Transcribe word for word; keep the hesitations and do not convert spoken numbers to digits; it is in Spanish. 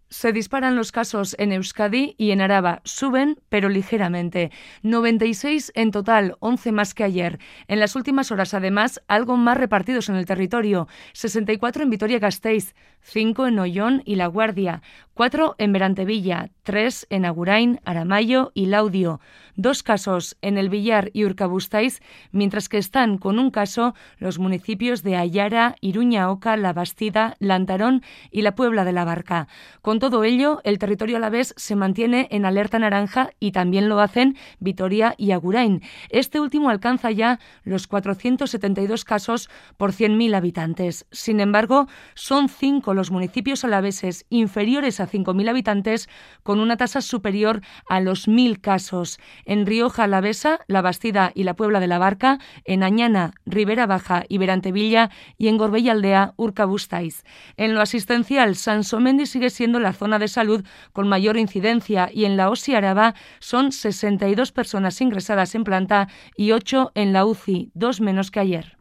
Se disparan los casos en Euskadi y en Araba. Suben, pero ligeramente. noventa y seis en total, once más que ayer. En las últimas horas, además, algo más repartidos en el territorio. sesenta y cuatro en Vitoria-Gasteiz, cinco en Ollón y La Guardia, cuatro en Berantevilla, tres en Agurain, Aramayo y Laudio, dos casos en El Villar y Urkabustaiz, mientras que están con un caso los municipios de Ayara, Iruña Oca, La Bastida, Lantarón y la Puebla de la Barca. Con todo ello, el territorio alavés se mantiene en alerta naranja y también lo hacen Vitoria y Agurain. Este último alcanza ya los cuatrocientos setenta y dos casos por cien mil habitantes. Sin embargo, son cinco los municipios alaveses inferiores a cinco mil habitantes con una tasa superior a los mil casos. En Rioja Alavesa, La Bastida y la Puebla de la Barca, en Añana, Ribera Baja y Berantevilla y en Gorbella Aldea, Urkabustaiz. En lo asistencial, Sansomendi sigue siendo la zona de salud con mayor incidencia y en la Osi Araba son sesenta y dos personas ingresadas en planta y ocho en la U C I, dos menos que ayer.